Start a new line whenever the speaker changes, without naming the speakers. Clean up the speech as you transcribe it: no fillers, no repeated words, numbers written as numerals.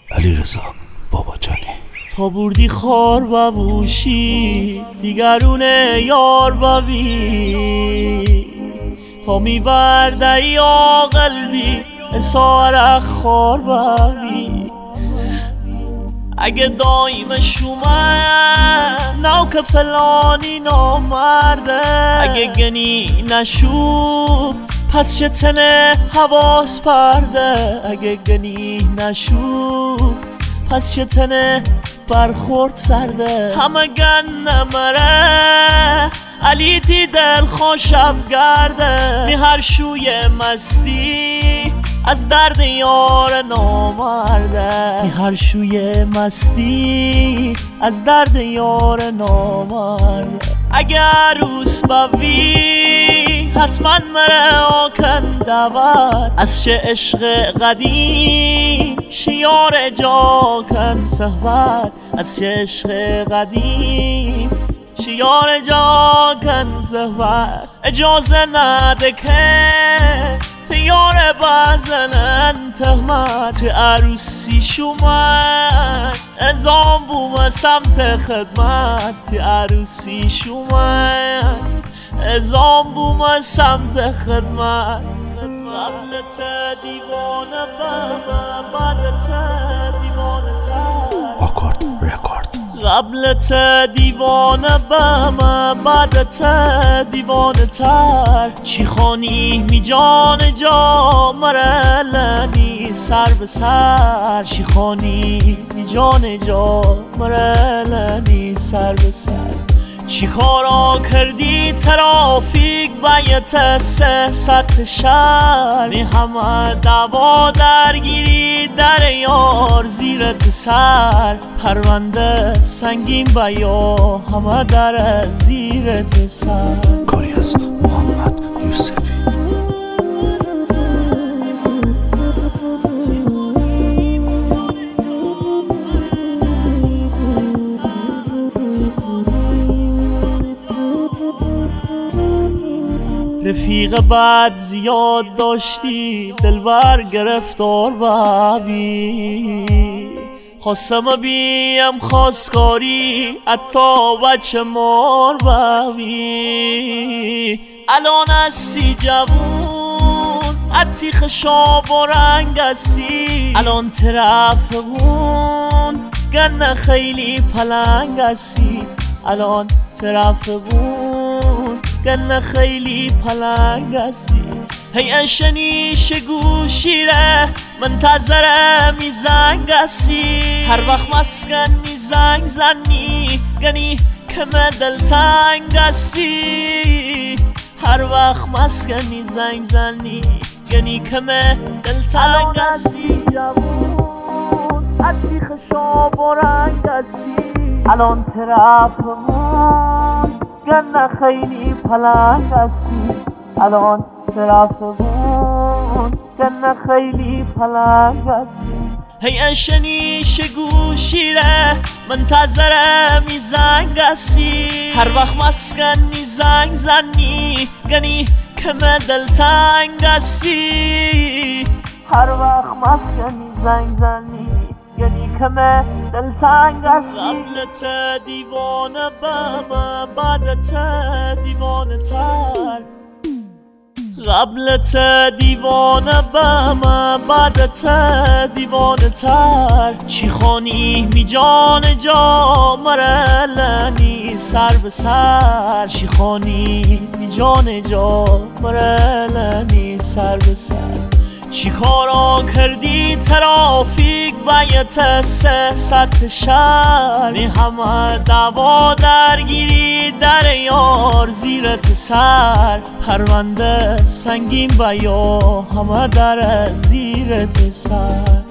علیرضا باباجانی.
تا بردی خار ببوشی دیگرون یار ببی، تا میبرده یا قلبی اسار خار ببی. اگه دایمش اومد نو که فلانی نامرده، اگه گنی نشود پس چه تنه حواس پرده، اگه گنی نشود پس چه تنه برخورد سرده. همه گن نمره علی تی دل خوشم گرده، می هر شوی مستی از درد یار نامرده، می هر شوی مستی از درد یار نامرده. اگه عروس بوی حتما مره آکن دود، از چه عشق قدیم شیار جا کن صحبت، از چه عشق قدیم شیار جا کن صحبت. اجازه نده که تیار بزنن تهمت، عروسی شومد ازام بوم سمت خدمت، عروسی شومد ازام بوم سمت خدمت. قبلت دیوانه بمه بعدت دیوانه تر،
آکورد رکورد.
قبلت دیوانه بمه بعدت دیوانه تر. چی خانی می جان جا مرلنی سر به سر، چی خانی می جان جا مرلنی سر به سر. چی کارا کردی ترافیک بیت 300 شهر، می همه دعوا درگیری در یار زیرت سر. پرونده سنگین بیا همه در زیرت سر.
کاری از محمد یوسفی.
رفیق بد زیاد داشتی دلبر گرفتار ببی، خواستم بیم خواستگاری حتی بچه مار ببی. الان هستی جوون عتیق شاب و رنگ هستی، الان طرفمون گنه خیلی پلنگ هستی، الان طرفمون گنه خیلی پلنگ هستی. هی انشنیش گوشیره منتظره می زنگ هستی، هر وقت مسکن می زنگ زنی گنی کمه دلتنگ هستی، هر وقت مسکن می زنگ زنی گنی کمه دلتنگ هستی. جوون عتیق شاب و رنگ هستی، الان طرفمون گنه خیلی پلنگ هستی، الان طرفمون گنه خیلی پلنگ هستی. هی انشنیش گوشیره منتظره می زنگ هستی، هر وقت مسکن می زنگ زنی گنی کمه دلتنگ هستی، هر وقت مسکن می زنگ زنی یعنی کمه دلتنگ هستی. قبلت دیوانه بمه بعدت دیوانه تر، قبلت دیوانه بمه بعدت دیوانه تر. چی خانی می جان جا مرلنی سر به سر، چی خانی می جان جا مرلنی سر به سر. چی کارا کردی ترافیک بیت 300 شهر، می همه دعوا درگیری در یار زیرت سر. پرونده سنگین بیا همه در زیرت سر.